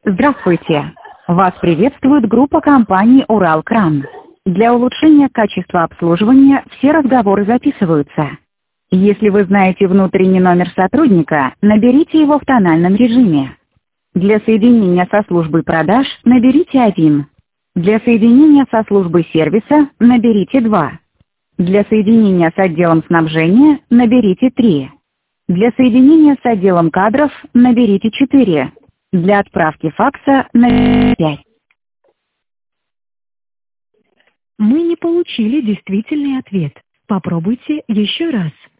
Здравствуйте! Вас приветствует группа компаний «Уралкран». Для улучшения качества обслуживания все разговоры записываются. Если вы знаете внутренний номер сотрудника, наберите его в тональном режиме. Для соединения со службой продаж наберите 1. Для соединения со службой сервиса наберите 2. Для соединения с отделом снабжения наберите 3. Для соединения с отделом кадров наберите 4. Для отправки факса наберите 5. Мы не получили действительный ответ. Попробуйте еще раз.